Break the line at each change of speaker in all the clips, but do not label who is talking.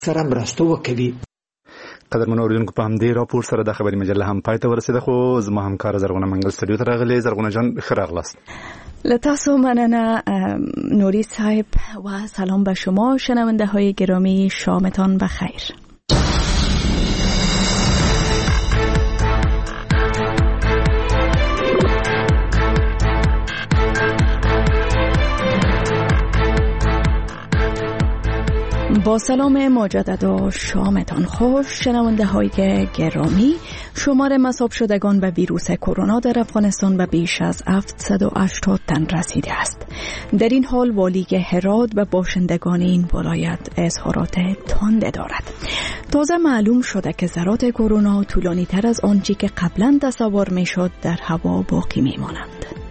سره مرسته وکړي.
قدرمن اوریدونکو، په همدې راپور سره د خبري مجله هم پای ته ورسېده، خو زما همکار زرغونه منګل استودیو ته راغلی. زرغونه جان ښه راغلاست.
له تاسو مننه نوری صاحب و سلام به شما شنونده های گرامی، شامتان بخیر. با سلام مجدد و شامتان خوش شنونده های گرامی. شمار مصاب شدگان به ویروس کرونا در افغانستان به بیش از 780 تن رسیده است. در این حال والی هرات و باشندگان این ولایت اظهارات تند دارد. تازه معلوم شده که ذرات کرونا طولانی تر از آنچه که قبلا تصور می شد در هوا باقی می مانند.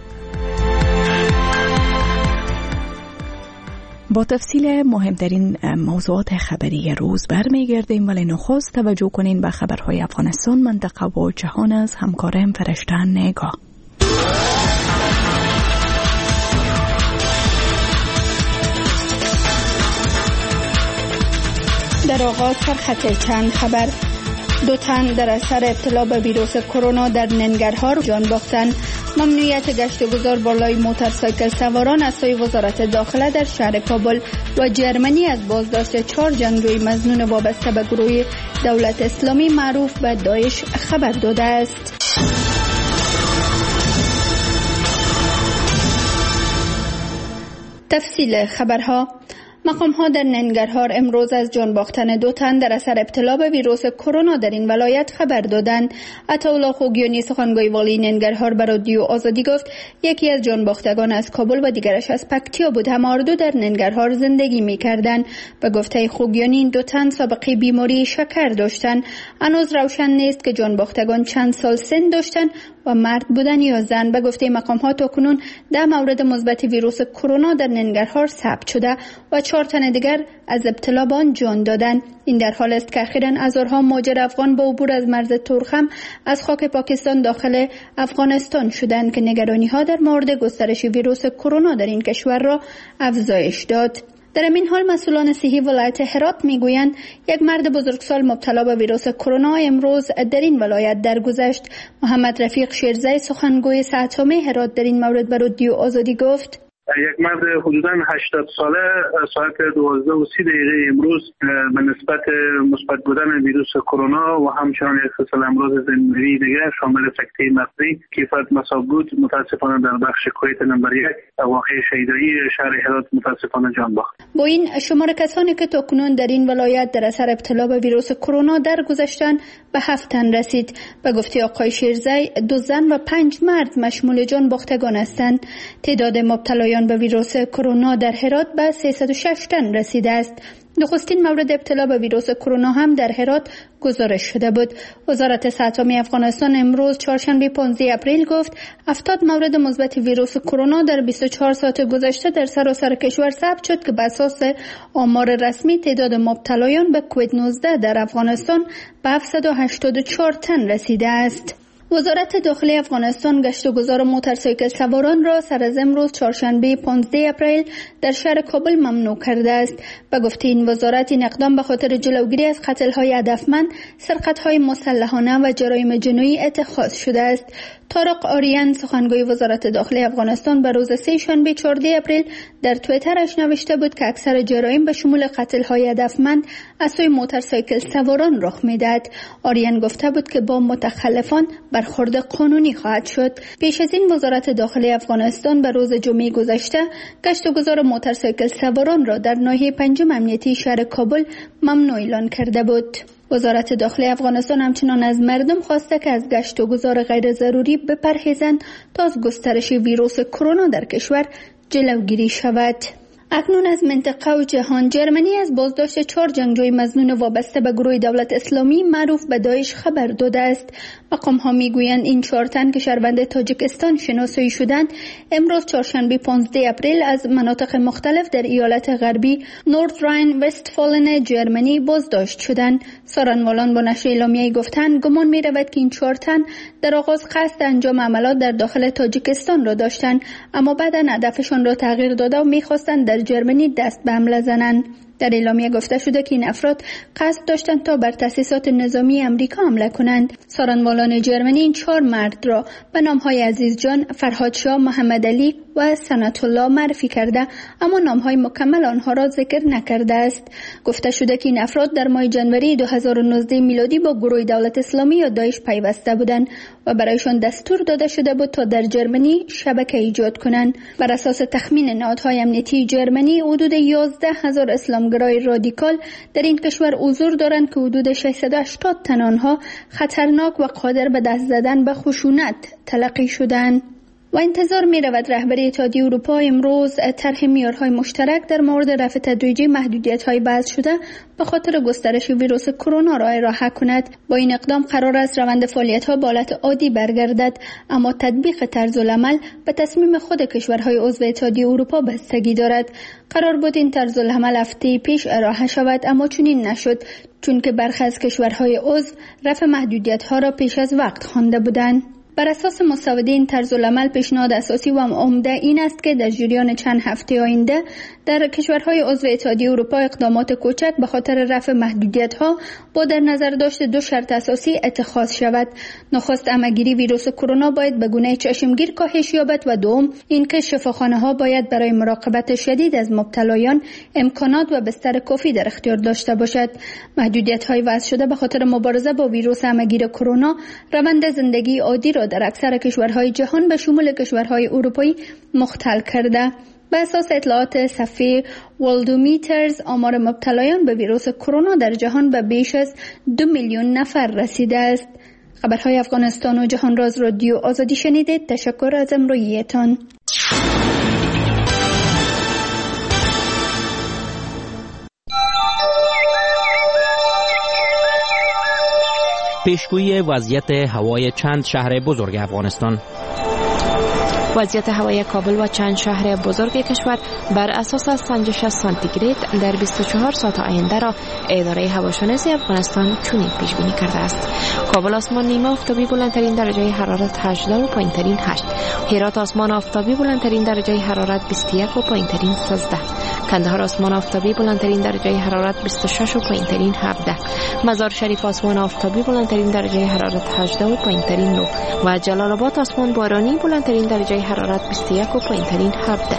با تفصیل مهمترین موضوعات خبری روز برمیگردیم، ولی نخست توجه کنین به خبرهای افغانستان، منطقه و جهان از همکارم فرشته نگاه.
در آغاز سرخط چند خبر. 2 تن در اثر ابتلا به ویروس کرونا در ننگرهار جان باختند. ممنوعیت گشت و گذار بالای موتورسایکل سواران از سوی وزارت داخله در شهر کابل و جرمنی از بازداشت 4 جنگجوی مظنون وابسته به گروه دولت اسلامی معروف به داعش خبر داده است. تفصیل خبرها. مقام‌ها در ننگرهار امروز از جان باختن 2 تن در اثر ابتلا به ویروس کرونا در این ولایت خبر دادند. عطاالله خوگیانی سخنگوی والی ننگرهار به رادیو آزادی گفت یکی از جان باختگان از کابل و دیگرش از پکتیا بود. هر دو در ننگرهار زندگی می‌کردند. به گفته خوگیانی این 2 تن سابقه بیماری شکر داشتند. هنوز روشن نیست که جان باختگان چند سال سن داشتند و مرد بودن یا زن. به گفته مقام‌ها تاکنون 10 مورد مثبت ویروس کرونا در ننگرهار ثبت شده و 4 تن دیگر از ابتلا به آن جان دادند. این در حال است که اخیراً هزارها مهاجر افغان با عبور از مرز تورخم از خاک پاکستان داخل افغانستان شدند که نگرانی‌ها در مورد گسترش ویروس کرونا در این کشور را افزایش داد. در این حال مسئولان صحی ولایت هرات میگویند یک مرد بزرگسال مبتلا به ویروس کرونا امروز در این ولایت درگذشت. محمد رفیق شیرزی سخنگوی صحت‌عامه هرات در این مورد به رادیو آزادی گفت
یک مرد حدوداً 80 ساله ساعت 12:30 امروز به نسبت مثبت بودن ویروس کرونا و همچنان یک سلسله امراض زنجیری دیگر شامل سکته مغزی کیفیت مصاب بود متاسفانه در بخش کویت نمبر 1 واقع شیدایی شهر هرات متاسفانه جان باخت.
با این شمار کسانی که تاکنون در این ولایت در اثر ابتلا به ویروس کرونا درگذشتند به 7 تن رسید. به گفته آقای شیرزی 2 زن و 5 مرد مشمول جان باختگان هستند. تعداد مبتلایان به ویروس کرونا در هرات به 306 تن رسیده است. نخستین مورد ابتلا به ویروس کرونا هم در هرات گزارش شده بود. وزارت صحت‌عامه افغانستان امروز چهارشنبه 15 اپریل گفت 70 مورد مثبت ویروس کرونا در 24 ساعت گذشته در سراسر کشور ثبت شد که بر اساس آمار رسمی تعداد مبتلایان به کووید 19 در افغانستان به 784 تن رسیده است. وزارت داخلی افغانستان گشت و گذار موتورسایکل سواران را سر از امروز چهارشنبه 15 اپریل در شهر کابل ممنوع کرده است. به گفته این وزارت این اقدام به خاطر جلوگیری از قتل‌های هدفمند، سرقت‌های مسلحانه و جرایم جنایی اتخاذ شده است. طارق آریان سخنگوی وزارت داخلی افغانستان به روز سه شنبه 14 اپریل در توییترش نوشته بود که اکثر جرایم به شمول قتل‌های هدفمند از سوی موتورسایکل سواران رخ می‌دهد. آریان گفته بود که با متخلفان برخورد قانونی خواهد شد. پیش از این وزارت داخلی افغانستان به روز جمعه گذشته گشت و گذار موتورسایکل سواران را در ناحیه پنجم امنیتی شهر کابل ممنوع اعلان کرده بود. وزارت داخلی افغانستان همچنان از مردم خواسته که از گشت و گذار غیر ضروری بپرهیزند تا از گسترش ویروس کرونا در کشور جلوگیری شود. اکنون از منطقه و جهان. جرمنی از بازداشت 4 جنگجوی مظنون وابسته به گروه دولت اسلامی معروف به داعش خبر داده است. مقام‌ها میگویند این 4 تن که شهروند تاجیکستان شناسایی شدند امروز چهارشنبه 15 اپریل از مناطق مختلف در ایالت غربی نورد راین وستفالن جرمنی بازداشت شدند. سارنوالان با نشر اعلامیه‌ای گفتند گمان می‌رود که این 4 تن در آغاز قصد انجام عملیات در داخل تاجیکستان را داشتند، اما بعداً هدفشان را تغییر داده و می‌خواستند در جرمنی دست به حمله زنند. در اعلامیه گفته شده که این افراد قصد داشتند تا بر تأسیسات نظامی امریکا حمله کنند. سارنوالان جرمنی این 4 مرد را به نام‌های عزیزجان، فرهادشاه، محمد علی و سنت الله معرفی کرده، اما نام‌های مکمل آنها را ذکر نکرده است. گفته شده که این افراد در ماه جنوری 2019 میلادی با گروه دولت اسلامی یا داعش پیوسته بودند و برایشان دستور داده شده بود تا در جرمنی شبکه ایجاد کنند. بر اساس تخمین نهادهای امنیتی جرمنی، حدود 11,000 اسلامگرای رادیکال در این کشور حضور دارند که حدود 680 تن آنها خطرناک و قادر به دست زدن به خشونت تلقی شدند. و انتظار می رود رهبری اتحادیه اروپا امروز طرح معیارهای مشترک در مورد رفع تدریجی محدودیت‌های وضع شده به خاطر گسترش ویروس کرونا را ارائه کند. با این اقدام قرار است روند فعالیت‌ها به حالت عادی برگردد، اما تطبیق طرزالعمل به تصمیم خود کشورهای عضو اتحادیه اروپا بستگی دارد. قرار بود این طرزالعمل هفته پیش ارائه شود، اما چنین نشد، چون که برخی از کشورهای عضو رفع محدودیت‌ها را پیش از وقت خوانده بودند. بر اساس مسوده این طرزالعمل پیشنهاد اساسی و عمده این است که در جریان چند هفته آینده در کشورهای عضو اتحادیه اروپا اقدامات کوچک به خاطر رفع محدودیت‌ها با در نظر داشت 2 شرط اساسی اتخاذ شود. نخست، همه‌گیری ویروس کرونا باید به گونه چشمگیر کاهش یابد و دوم اینکه شفاخانه‌ها باید برای مراقبت شدید از مبتلایان امکانات و بستر کافی در اختیار داشته باشد. محدودیت‌های وضع شده به خاطر مبارزه با ویروس همه‌گیر کرونا روند زندگی عادی را در اکثر کشورهای جهان به شمول کشورهای اروپایی مختل کرده. به اساس اطلاعات صفحه ورلدومیترز، آمار مبتلایان به ویروس کرونا در جهان به بیش از 2 میلیون نفر رسیده است. خبرهای افغانستان و جهان راز رادیو آزادی شنیدید. تشکر از همراهیتان.
پیشگویی وضعیت هوای چند شهر بزرگ افغانستان.
وضعیت هوای کابل و چند شهر بزرگ کشور بر اساس سنجش سانتیگراد در 24 ساعت آینده را اداره هواشناسی افغانستان چنین پیش بینی کرده است. کابل آسمان نیمه آفتابی بلندترین درجه حرارت 18 و پایینترین 8. هرات آسمان آفتابی بلندترین درجه حرارت 21 و پایینترین 13. کندهار آسمان آفتابی بلندترین درجه حرارت 26 و پایینترین 17. مزار شریف آسمان آفتابی بلندترین درجه حرارت 18 و پایینترین 9 و جلال آباد آسمان بارانی بلندترین درجه حرارت 21 و پایینترین 17.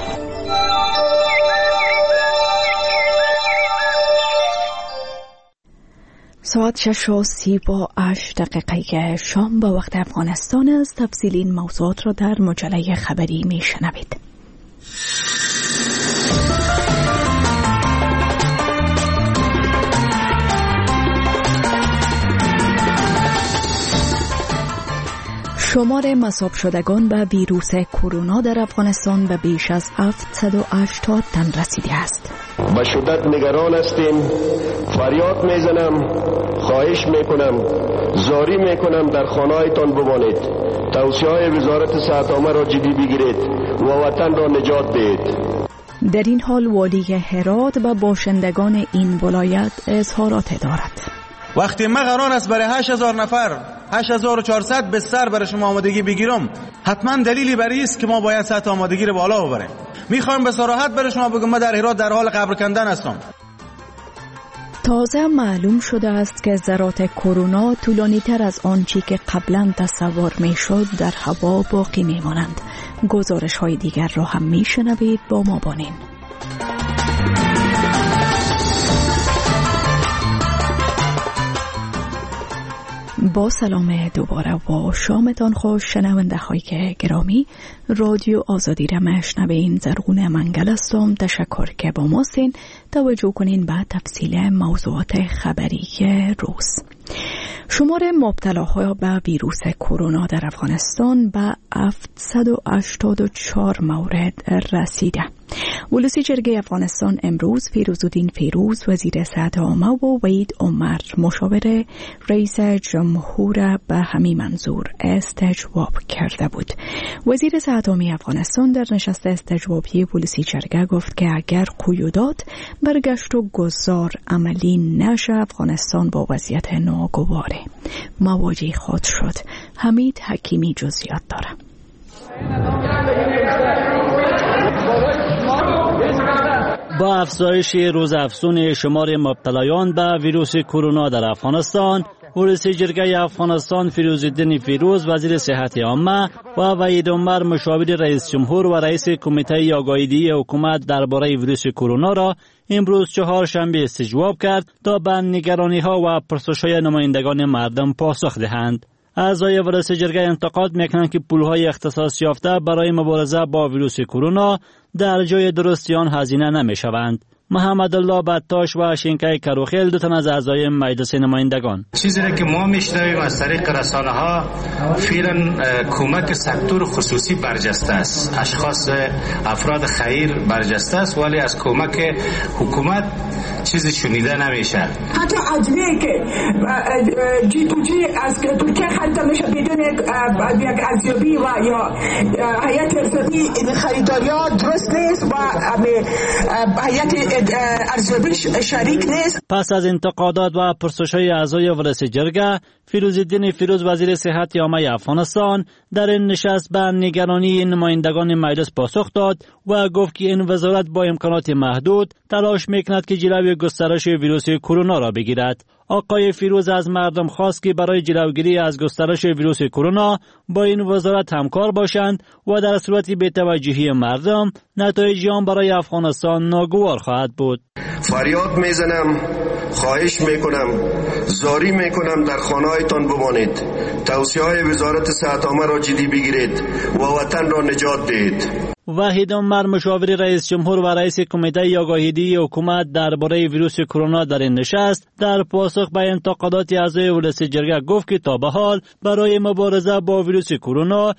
ساعت 6:38 شام به وقت افغانستان است. تفصیل این موضوعات را در مجله خبری می شنوید. شمار مصاب شدگان به ویروس کرونا در افغانستان به بیش از 780 تن رسیده است.
به شدت نگران هستیم. فریاد میزنم، خواهش میکنم، زاری میکنم در خانه‌هایتان بمانید. توصیه‌های وزارت صحت عامه را جدی بگیرید و وطن را نجات دهید.
در این حال والی هرات و باشندگان این ولایت اظهارات دارد.
وقتی ما قرار است برای 8000 نفر 8400 بستر برای شما آمادگی بگیرم، حتما دلیلی برای است که ما باید سطح آمادگی رو بالا ببریم. میخوایم به صراحت برای شما بگم ما در هرات در حال قبر کندن هستم.
تازه معلوم شده است که ذرات کرونا طولانی تر از آنچه که قبلا تصور میشد در هوا باقی میمانند. گزارش های دیگر را هم میشنوید، با ما بانین. با سلام دوباره و شامتان خوش شنونده های گرامی. رادیو آزادی را مشنوین. زرغون منگل هستم. تشکر که با ما هستین. توجه کنین به تفصیل موضوعات خبری روز. شمار مبتلاها به ویروس کرونا در افغانستان به 784 مورد رسیده. ولسی جرگه افغانستان امروز فیروزالدین فیروز وزیر صحت عامه و وحید عمر مشاور رئیس جمهور به همین منظور استجواب کرده بود. وزیر صحت عامه افغانستان در نشست استجوابی ولسی جرگه گفت که اگر قیودات برگشت و گذار عملی نشه، افغانستان با وضعیت ناگواره مواجه خواهد شد. حمید حکیمی جزئیات داره.
با افزایش روزافزون شمار مبتلایان به ویروس کرونا در افغانستان، رئیس جرگه افغانستان فیروزالدین فیروز وزیر صحت عامه و وحید عمر مشاور رئیس جمهور و رئیس کمیته آگاهی حکومت درباره ویروس کرونا را امروز چهارشنبه استجواب کرد تا به نگرانی‌ها و پرسش‌های نمایندگان مردم پاسخ دهند. اعضای رئیس جرگه انتقاد میکنند که پولهای اختصاص یافته برای مبارزه با ویروس کرونا در جای درستی آن هزینه نمیشوند. محمد الله بطاش و شینکای کروخیل دو تن از اعضای مجلس نمایندگان:
چیزی را که ما میشنویم از طریق رسانه‌ها فعلا کمک سکتور خصوصی برجسته است، اشخاص افراد خیر برجسته است، ولی از کمک حکومت چیزی شنیده نمیشه.
حتی ادویه که جی تو جی از ترکیه خرید میشه بدون یک ارزیابی و یا هیئت ارزیابی خریداریا درست نیست و هیئت ارزیابی شریک نیست.
پس از انتقادات و پرسش‌های اعضای رئیس جرگه، فیروزالدین فیروز وزیر صحت عامه افغانستان در این نشست به نگرانی نمایندگان مجلس پاسخ داد و گفت که این وزارت با امکانات محدود تلاش میکند که جلوی گسترش ویروس کرونا را بگیرد. آقای فیروز از مردم خواست که برای جلوگیری از گسترش ویروس کرونا با این وزارت همکار باشند و در صورت بی‌توجهی مردم نتایج آن برای افغانستان ناگوار خواهد بود.
فریاد میزنم، خواهش میکنم، زاری میکنم در خانه‌هایتان بمانید. توصیه‌های وزارت صحت عامه را جدی بگیرید و وطن را نجات دهید.
وحید عمر مشاور رئیس جمهور و رئیس کمیته آگاهی حکومت درباره ویروس کرونا در این نشست در پاسخ به انتقادات اعضای رئیس جرگه گفت که تا به حال برای مبارزه با ویروس کرونا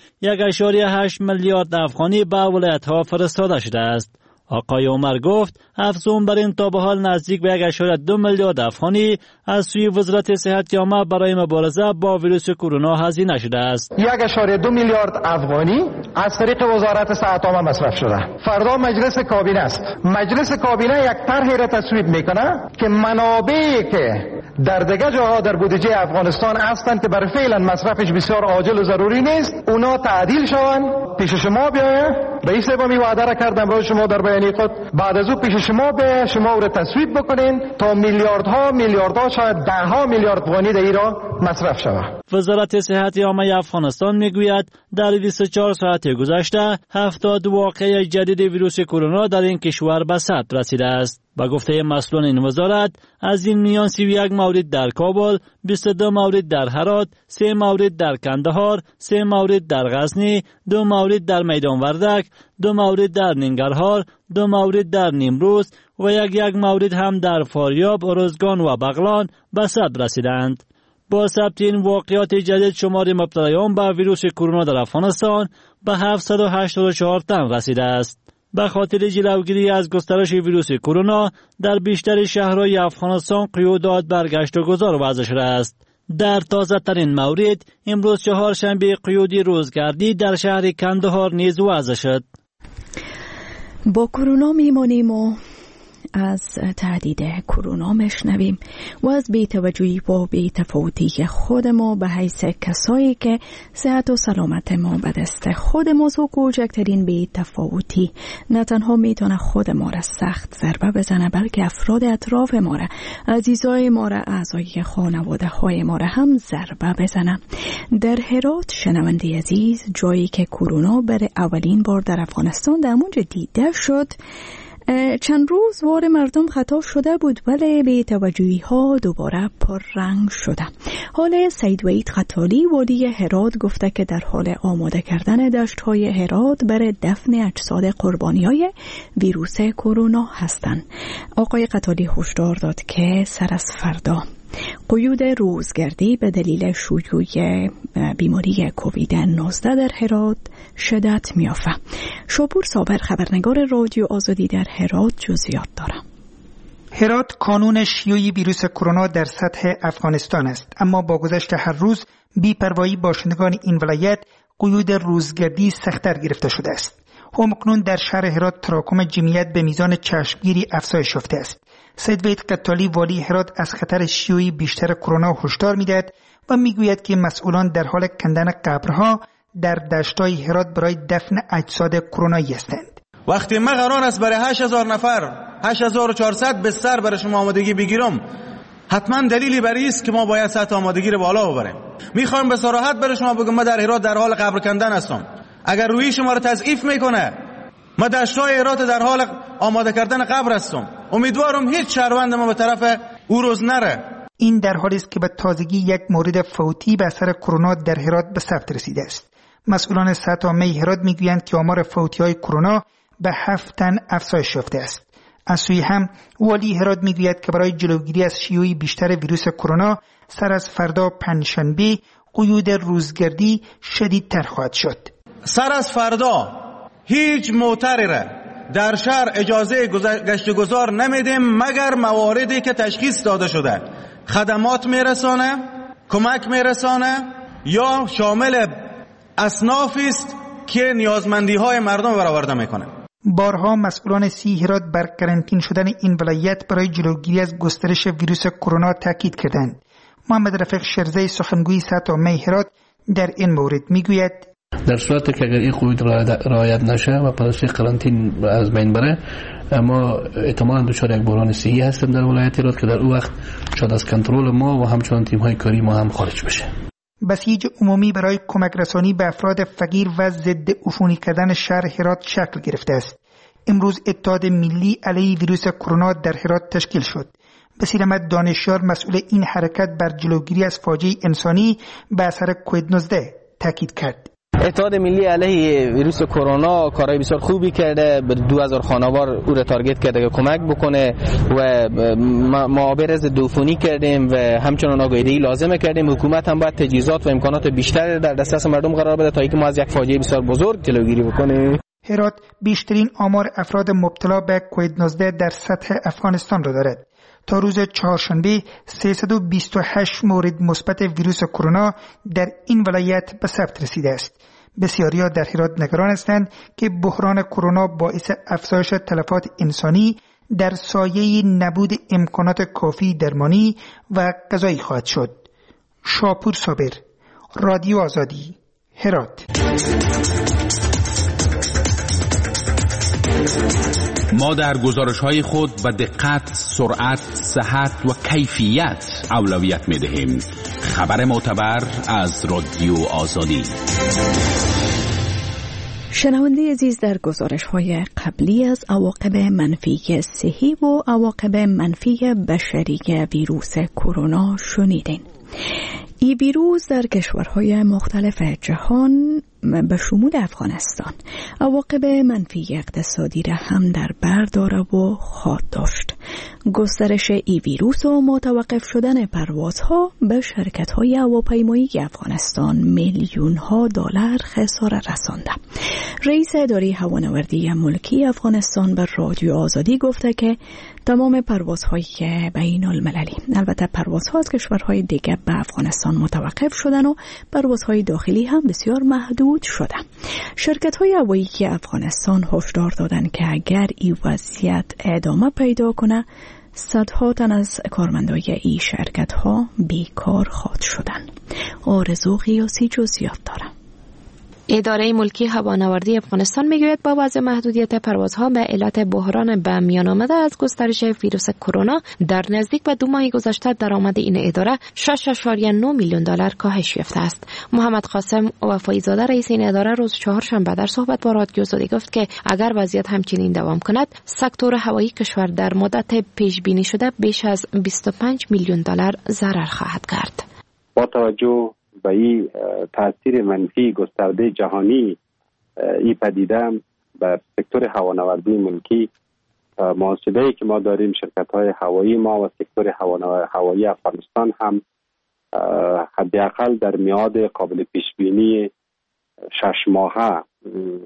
1.8 میلیارد افغانی به ولایت‌ها فرستاده شده است. آقای عمر گفت افزون بر این تا به حال نزدیک به 1.2 میلیارد افغانی از سوی وزارت صحت عامه برای مبارزه با ویروس کرونا هزینه شده است.
1.2 میلیارد افغانی از طریق وزارت صحت عامه مصرف شده. فردا مجلس کابینه است. مجلس کابینه یک طرحی را تصویب میکنه که منابعی که در دیگه جاها در بودجه افغانستان هستند که برای فعلا مصرفش بسیار عاجل و ضروری نیست، اونا تعدیل شوند، پیش شما بیاید. رئیس سومی وعده را کردم برای شما در بیانیه خود، بعد از او پیش شما بیاید، شما او را تصویب بکنین تا میلیاردها شاید 10 میلیارد افغانی در ایران مصرف شود.
وزارت صحت عامه افغانستان میگوید در 24 ساعت گذشته 70 واقعه جدید ویروس کرونا در این کشور به ثبت رسیده است. با گفته مسئولان این وزارت از این میان 31 مورد در کابل، 22 مورد در هرات، 3 مورد در کندهار، 3 مورد در غزنی، 2 مورد در میدان وردک، 2 مورد در ننگرهار، 2 مورد در نیمروز و یک مورد هم در فاریاب، ارزگان و بغلان به ثبت رسیدند. با ثبت این واقعات جدید شمار مبتلایان به ویروس کرونا در افغانستان به 784 تن رسیده است. به خاطر جلوگیری از گسترش ویروس کرونا در بیشتر شهرهای افغانستان قیودات برگشت و گذار وضع شده است. در تازه ترین مورد امروز چهارشنبه قیودی روزگردی در شهر کندهار نیز وضع شد.
با کرونا میمانیم و از تهدید کرونا میشنویم و از بی‌توجهی و بی‌تفاوتی خود ما به حیث کسایی که صحت و سلامت ما به دست خود ماست و کوچکترین بی‌تفاوتی نه تنها میتونه خود ما را سخت ضربه بزنه بلکه افراد اطراف ما را، عزیزای ما را، اعضای خانواده های ما را هم ضربه بزنه. در هرات شنونده عزیز، جایی که کرونا برای اولین بار در افغانستان در اونجا دیده شد، چند روز وار مردم خطا شده بود ولی به توجهی ها دوباره پررنگ شده. حال سید وحید خطالی والی هرات گفته که در حال آماده کردن دشت های هرات برای دفن اجساد قربانی های ویروس کرونا هستند. آقای خطالی هشدار داد که سر از فردا قیود روزگردی به دلیل شیوع بیماری کووید 19 در هرات شدت میافته. شاپور صابر خبرنگار رادیو آزادی در هرات جزئیات دارد.
هرات کانون شیوع ویروس کرونا در سطح افغانستان است، اما با گذشت هر روز بی‌پروایی باشندگان این ولایت قیود روزگردی سخت‌تر گرفته شده است. همکنون در شهر هرات تراکم جمعیت به میزان چشمگیری افزایش یافته است. سید وحید خطالی والی هرات از خطر شیوع بیشتر کرونا هشدار می‌دهد و میگوید که مسئولان در حال کندن قبرها در دشت‌های هرات برای دفن اجساد کرونایی هستند.
وقتی ما قرار است برای 8000 نفر 8400 بستر برای شما آمادگی بگیرم، حتما دلیلی برای است که ما باید سطح آمادگی رو بالا ببریم. میخوام به صراحت برای شما بگم ما در هرات در حال قبر کندن هستم. اگر روی شما رو تضعیف میکنه، ما دشتای هرات در حال آماده کردن قبر هستم. امیدوارم هیچ شهروند ما به طرف او روز نره.
این در حالی است که به تازگی یک مورد فوتی به اثر کرونا در هرات به ثبت رسیده است. مسئولان سطح عامه هرات میگویند که آمار فوتی‌های کرونا به 7 تن افزایش یافته است. از سوی هم والی هرات میگوید که برای جلوگیری از شیوع بیشتر ویروس کرونا سر از فردا پنجشنبه قیود روزگردی شدیدتر خواهد شد.
سر از فردا هیچ موتری را در شهر اجازه گشت گذار نمیدیم مگر مواردی که تشخیص داده شده خدمات میرسانه، کمک میرسانه یا شامل اصنافی است که نیازمندی های مردم برآورده میکنه.
بارها مسئولان هرات بر قرنطین شدن این ولایت برای جلوگیری از گسترش ویروس کرونا تاکید کردند. محمد رفیق شرزی سخنگوی سطح عامه هرات در این مورد میگوید
در صورتی که اگر این قیود رعایت نشه و پالیسی قرنطین از بین بره، اما احتمالاً دچار یک بحران صحی هستیم در ولایت هرات که در اون وقت شاید از کنترل ما و همچنان تیم‌های کاری ما هم خارج بشه.
بسیج عمومی برای کمک رسانی به افراد فقیر و ضد عفونی کردن شهر هرات شکل گرفته است. امروز اتحاد ملی علیه ویروس کرونا در هرات تشکیل شد. بصیر احمد دانشیار مسئول این حرکت بر جلوگیری از فاجعه انسانی به اثر کووید 19 تاکید کرد.
اتحاد ملی علیه ویروس کرونا کارهای بسیار خوبی کرده، به 2000 خانوار او را تارگت کرده که کمک بکنه و معابر ضد عفونی کردیم و همچنان آگاهی لازمه کردیم. حکومت هم باید تجهیزات و امکانات بیشتر در دسترس مردم قرار بده تا اینکه ما از یک فاجعه بسیار بزرگ جلوگیری بکنیم.
هرات بیشترین آمار افراد مبتلا به کووید 19 در سطح افغانستان را دارد. تا روز چهارشنبه 328 مورد مثبت ویروس کرونا در این ولایت به ثبت رسیده است. بسیاری‌ها در هرات نگران هستند که بحران کرونا باعث افزایش تلفات انسانی در سایه نبود امکانات کافی درمانی و غذایی خواهد شد. شاپور صابر، رادیو آزادی، هرات.
ما در گزارش‌های خود به دقت، سرعت، صحت و کیفیت اولویت می‌دهیم. خبر معتبر از رادیو آزادی.
شنونده عزیز، در گزارش‌های قبلی از عواقب منفی صحی و عواقب منفی بشری ویروس کرونا شنیدین. این ویروس در کشورهای مختلف جهان به شمول افغانستان عواقب منفی اقتصادی را هم در بر دارد و خواهد داشت. گسترش این ویروس و متوقف شدن پروازها به شرکت‌های هواپیمایی افغانستان میلیون‌ها دلار خسارت رسانده. رئیس اداره هوانوردی ملکی افغانستان به رادیو آزادی گفته که تمام پروازهای بین المللی، البته پروازها از کشورهای دیگر به افغانستان متوقف شدن و پروازهای داخلی هم بسیار محدود شده. شرکت‌های هوایی افغانستان هشدار دادند که اگر این وضعیت ادامه پیدا کنه، صدها تن از کارمندای این شرکت‌ها بیکار خواهد شدن. آرزو قیاسی جزئیات داره.
اداره ملکی هوانوردی افغانستان میگوید با وضع محدودیت پروازها به علت بحران به میان آمده از گسترش ویروس کرونا در نزدیک به 2 ماه گذشته درآمد این اداره 6.9 میلیون دلار کاهش یافته است. محمد قاسم وفایی زاده رئیس این اداره روز چهارشنبه در صحبت با رادیو آزادی گفت که اگر وضعیت همچنین دوام کند، سکتور هوایی کشور در مدت پیش بینی شده بیش از 25 میلیون دلار ضرر خواهد کرد.
با توجه به این تاثیر منفی گسترده جهانی این پدیده بر سکتور هوانوردی ملکی، محاسبه‌ای که ما داریم شرکت‌های هوایی ما و سکتور هوایی افغانستان هم حداقل در میعاد قابل پیش بینی 6 ماهه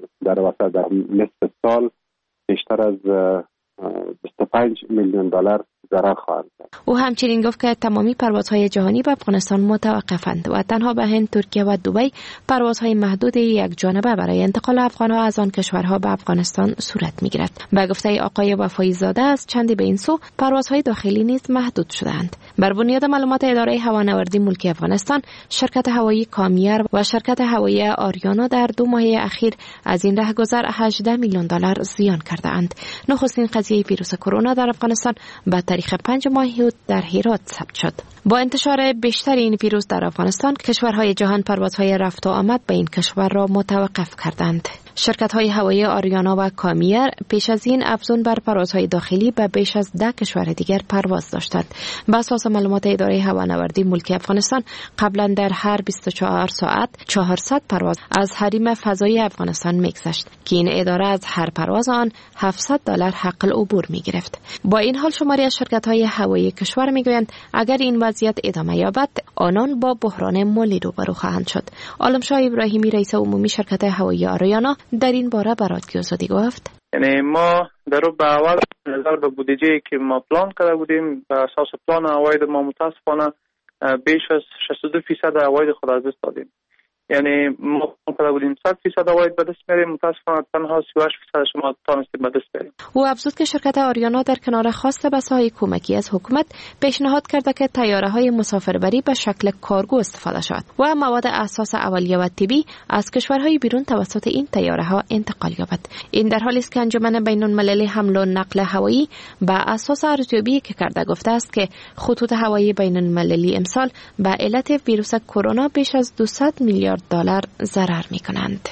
در نصف سال بیشتر از 25 میلیون دلار ضرر خواهد کرد.
او همچنین گفت که تمامی پروازهای جهانی به افغانستان متوقفند و تنها به هند، ترکیه و دبی پروازهای محدود یک جانبه برای انتقال افغانها از آن کشورها به افغانستان صورت می‌گیرد. به گفته آقای وفایی زاده از چندی به این سو پروازهای داخلی نیز محدود شدند. بر بنیاد معلومات اداره هوانوردی ملکی افغانستان، شرکت هوایی کامیر و شرکت هوایی آریانا در 2 ماه اخیر از این رهگذر 18 میلیون دلار زیان کرده‌اند. نخستین قضیه ویروس کرونا در افغانستان به تاریخ 5 ماه حود در هرات ثبت شد. با انتشار بیشتر این ویروس در افغانستان، کشورهای جهان پروازهای رفت و آمد به این کشور را متوقف کردند. شرکت‌های هوایی آریانا و کامیر پیش از این افزون بر پروازهای داخلی به بیش از 10 کشور دیگر پرواز داشتند. بر اساس معلومات اداره هوانوردی ملکی افغانستان، قبلا در هر 24 ساعت 400 پرواز از حریم فضایی افغانستان می‌گذشت که این اداره از هر پرواز آن $700 حق العبور می‌گرفت. با این حال شماری از شرکت‌های هوایی کشور می‌گویند اگر این وضعیت ادامه یابد، آنان با بحران مالی روبرو خواهند شد. عالمشاه ابراهیمی، رئیس عمومی شرکت هوایی آریانا، در این باره به رادیو آزادی گفت:
یعنی ما در به اول نظر به بودجه‌ای که ما پلان کرده بودیم، به اساس پلان عواید ما متاسفانه بیش از 62% عواید خود از دست دادیم. یعنی ما پلان کرده بودیم 100% عواید به دست بیاریم، متاسفانه تنها 38% ما تونستیم به دست بیاریم.
او افزود که شرکت آریانا در کنار خواست بساهای کمکی از حکومت پیشنهاد کرده که طیاره‌های مسافربری به شکل کارگو استفاده شود و مواد اساس اولیه و طبی از کشورهای بیرون توسط این طیاره‌ها انتقال یابد. این در حالی است که انجمن بین‌المللی حمل و نقل هوایی به اساس ارزیابی که کرده گفته است که خطوط هوایی بین‌المللی امسال به علت ویروس کرونا بیش از $200 میلیارد ضرر می‌کنند.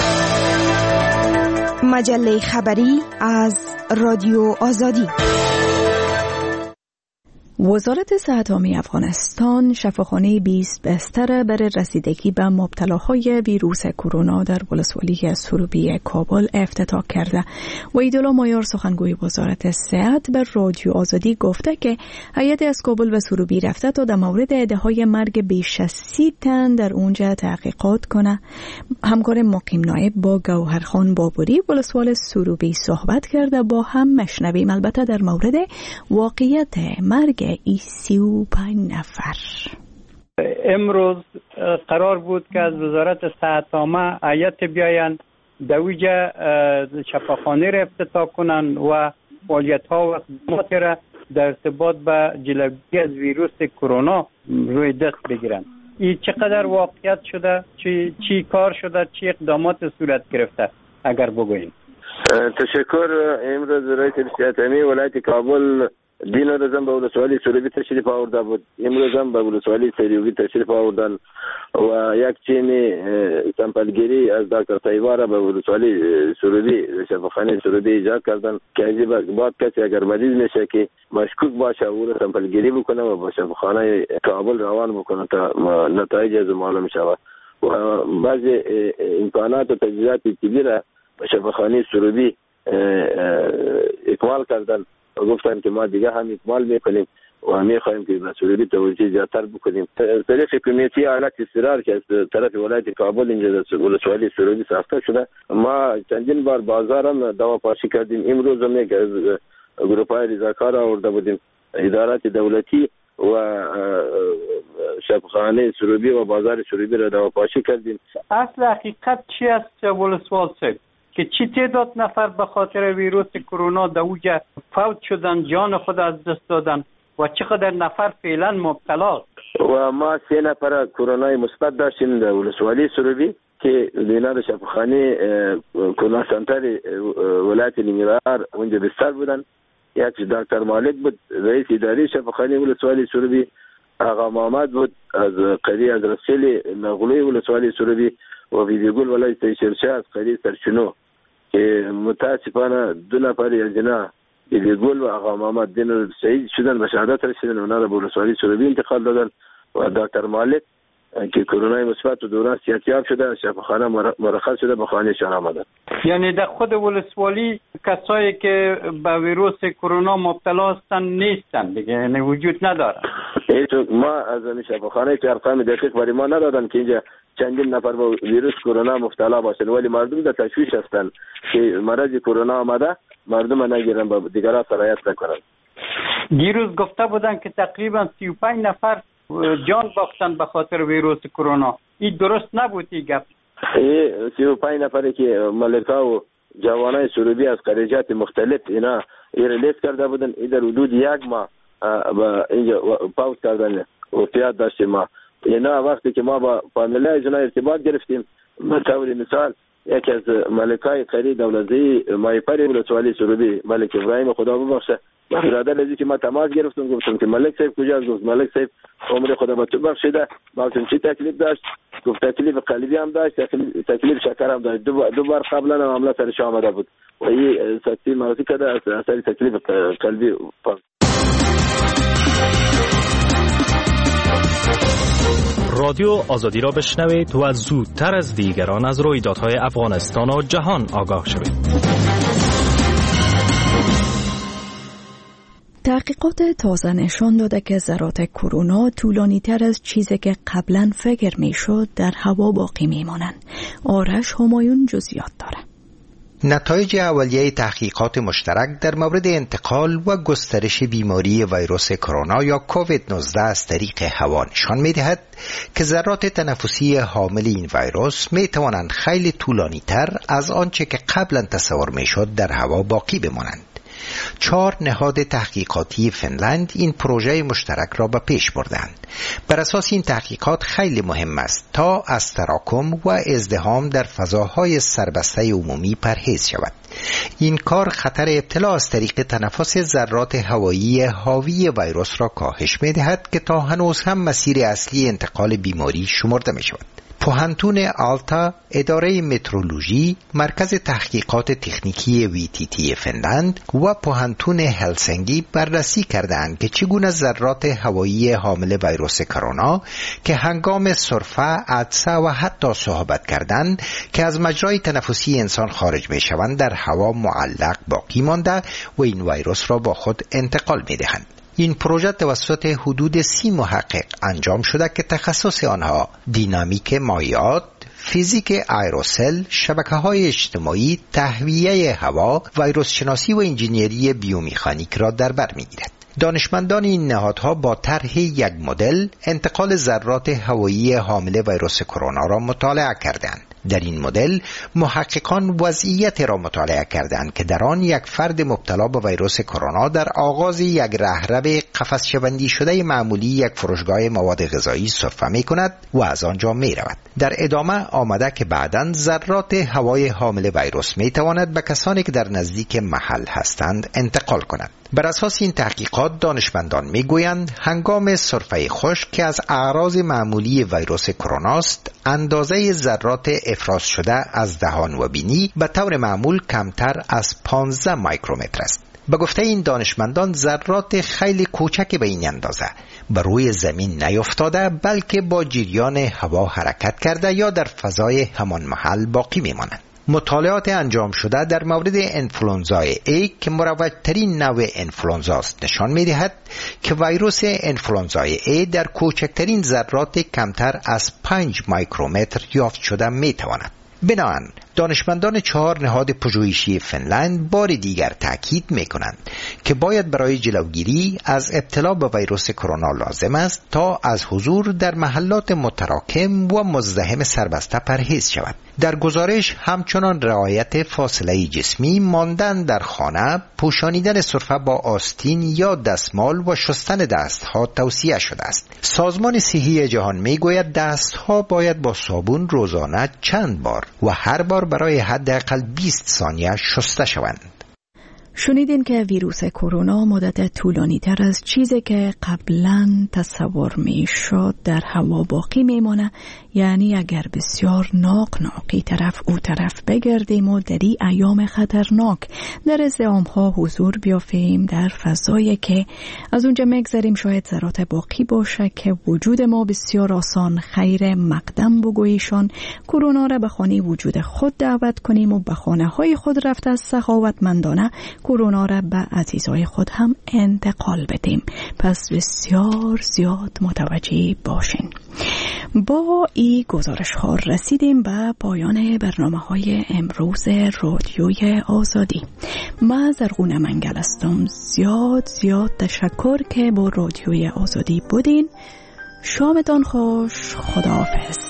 مجله خبری از رادیو آزادی.
وزارت صحت عامه افغانستان شفاخانه 20 بستر برای رسیدگی به مبتلاهای ویروس کرونا در ولسوالی سروبی کابل افتتاح کرده و ایدولا مایار سخنگوی وزارت صحت به رادیو آزادی گفته که هیئت از کابل به سروبی رفته تا در مورد عده‌های مرگ بیش از 30 تن در اونجا تحقیقات کنه. همکار مقیم نایب با گوهرخان بابوری ولسوال سروبی صحبت کرده، با هم مشنویم البته در مورد واقعیت مرگ 35 نفر.
امروز قرار بود که از وزارت صحت عامه هیئت بیایند دویجه شفاخانه را افتتاح کنند و فعالیت‌ها و خدمات را در ارتباط به جلوگیری از ویروس کرونا روی دست بگیرند. این چقدر واقعیت شده، چی کار شده، چی اقدامات صورت گرفته اگر بگوییم؟
تشکر. امروز رئیس صحت عامه ولایت کابل دین روزم به ولسوالی سروبی تشریف آورده بود. امروز هم به ولسوالی سروبی تشریف آوردن و یک تیم سامپلگیری از دکتر طیبه را به ولسوالی سروبی شفاخانه سروبی ایجاد کردن که بعد کسی اگر مریض میشه که مشکوک باشه او را سامپلگیری بکنه و به شفاخانه کابل روان بکنه تا نتایج از معلوم شود و بعضی امکانات و تجهیزات طبی را به شفاخانه سروبی اکمال کردن و گفتن که ما دیگه هم اکمال میکنیم و میخوایم که به سروبی توجه زیادتر بکنیم. طریق کمیته اعلی اصرار که از طرف ولایت کابل اینجا در ولسوالی سروبی ساخته شده، ما چندین بار بازارم دوا پاشی کردیم. امروز هم یک گروپای رضاکار آورده بودیم، ادارات دولتی و شفاخانه سروبی و بازار سروبی را دوا پاشی کردیم.
اصل حقیقت چی است ولسوال صاحب که چی تعداد نفر به خاطر ویروس کرونا در اوجا فوت شدن، جان خود از دست دادن و چقدر نفر فعلا مبتلا؟
و ما 3 نفر کرونا مثبت داشتیم در ولسوالی سروبی که دینا شفاخانه کرونا سنتر ولایت نیمروز اونجا بستر بودن. یک دکتر مالک بود رئیس اداره شفاخانه ولسوالی سروبی، آقا محمد بود از قریه از رسیل نغلوی ولسوالی سروبی و ویدیگل ولایت شرشه از قریه سرچنو که متاسفانه 2 نفر از اینا ویدیگل و آقا محمد دین شهید شدن، به شهادت رسیدن و اونا را به ولسوالی سروبی انتقال دادن و دکتر مالک که کرونا مثبت و دوران صحتیاب شده شفاخانه مرخص شده به خانه‌شان آمدن.
یعنی در خود ولسوالی کسایی که به ویروس کرونا مبتلا هستن نیستن دیگه، یعنی وجود ندارن.
ما از شفاخانه که ارقام دقیق برای ما ندادن که اینجا چندین نفر با ویروس کرونا مبتلا باشن، ولی مردم در تشویش هستن که مرض کرونا آمده، مردم نگیرن با دیگران سرایت نکنن.
دیروز گفته بودن که تقریبا 35 نفر جان باختن به خاطر ویروس کرونا. این درست نبود این گپ.
35 نفری که ملکا و جوانای سروبی از خارجات مختلف اینا ریلیز کرده بودن، این در حدود 1 ماه اینجا پاوز کردن احتیاط داشتیم ما. اینا وقتی که ما با فامیلای جنا ارتباط گرفتیم، مثلا مثال یکی از ملکای خیری دولتی مایپری ولسوالی سروبی ملک ابراهیم خدا ببخشه، برادر لذی که ما تماس گرفتم گفتم که ملک صاحب کجاست؟ گفت ملک صاحب عمر خدا به تو بخشیده. گفتم چی تکلیف داشت؟ گفت تکلیف قلبی هم داشت، تکلیف شکر هم داشت. دو بار قبلا معامله سرش آمده بود و این سکتی مغزی کرده اثر تکلیف قلبی.
رادیو آزادی را بشنوید و زودتر از دیگران از رویدادهای افغانستان و جهان آگاه شوید.
تحقیقات تازه نشان داده که ذرات کرونا طولانی تر از چیزی که قبلا فکر می شد در هوا باقی می مانند. آرش همایون جزئیات داره.
نتایج اولیه تحقیقات مشترک در مورد انتقال و گسترش بیماری ویروس کرونا یا کووید 19 از طریق هوا نشان می‌دهد که ذرات تنفسی حامل این ویروس می‌توانند خیلی طولانی تر از آنچه که قبلا تصور می‌شد در هوا باقی بمانند. 4 نهاد تحقیقاتی فنلند این پروژه مشترک را به پیش بردند. بر اساس این تحقیقات خیلی مهم است تا از تراکم و ازدحام در فضاهای سربسته عمومی پرهیز شود. این کار خطر ابتلا از طریق تنفس ذرات هوایی حاوی ویروس را کاهش می‌دهد که تا هنوز هم مسیر اصلی انتقال بیماری شمرده می‌شود. پوهنتون آلتا، اداره مترولوژی، مرکز تحقیقات تکنیکی VTT فنلند و پوهنتون هلسنگی بررسی کردند که چگونه ذرات هوایی حامل ویروس کرونا که هنگام سرفه، عطسه و حتی صحبت کردن که از مجرای تنفسی انسان خارج می شوند در هوا معلق باقی مانده و این ویروس را با خود انتقال می دهند. این پروژه توسط حدود 30 محقق انجام شده که تخصص آنها دینامیک مایعات، فیزیک آیروسل، شبکه‌های اجتماعی، تهویه هوا، ویروس شناسی و انجینیری بیومکانیک را در بر می‌گیرد. دانشمندان این نهادها با طرح یک مدل انتقال ذرات هوایی حامل ویروس کرونا را مطالعه کردند. در این مدل محققان وضعیت را مطالعه کردند که در آن یک فرد مبتلا به ویروس کرونا در آغاز یک رهرو قفس شوندی شده معمولی یک فروشگاه مواد غذایی سرفه می کند و از آنجا می رود. در ادامه آمده که بعداً ذرات هوای حامل ویروس می تواند به کسانی که در نزدیک محل هستند انتقال کند. بر اساس این تحقیقات دانشمندان می گویند هنگام سرفه خشک که از اعراض معمولی ویروس کرونا است، اندازه ذرات افراز شده از دهان و بینی به طور معمول کمتر از 15 میکرومتر است. به گفته این دانشمندان ذرات خیلی کوچک به این اندازه بر روی زمین نیفتاده بلکه با جریان هوا حرکت کرده یا در فضای همان محل باقی میمانند. مطالعات انجام شده در مورد انفلوئنزای A که مروج‌ترین نوع انفلوئنزا است نشان می‌دهد که ویروس انفلوئنزای A در کوچکترین ذرات کمتر از 5 میکرومتر یافت شده می‌تواند. بنابراین دانشمندان 4 نهاد پژوهشی فنلند بار دیگر تاکید می‌کنند که باید برای جلوگیری از ابتلا به ویروس کرونا لازم است تا از حضور در محلات متراکم و مزدحم سربسته پرهیز شود. در گزارش همچنان رعایت فاصله جسمی، ماندن در خانه، پوشانیدن سرفه با آستین یا دستمال و شستن دستها توصیه شده است. سازمان صحی جهان میگوید دستها باید با صابون روزانه چند بار و هر بار برای حداقل 20 ثانیه شسته شوند.
شنیدین که ویروس کرونا مدت طولانی تر از چیزی که قبلا تصور می شد در هوا باقی می مانه. یعنی اگر بسیار ناقی طرف او طرف بگردیم و در این ایام خطرناک در ازدحام ها حضور بیافیم در فضایی که از اونجا مگذاریم شاید ذرات باقی باشه که وجود ما بسیار آسان خیر مقدم بگویشان کرونا را به خانه وجود خود دعوت کنیم و به خانه های خود رفته از سخاوتمندانه کرونا را به عزیزای خود هم انتقال بدیم. پس بسیار زیاد متوجه باشین. با این گزارش ها رسیدیم به پایان برنامه های امروز رادیوی آزادی. من زرغون منگل هستم. زیاد تشکر که با رادیوی آزادی بودین. شامتان خوش. خداحافظ.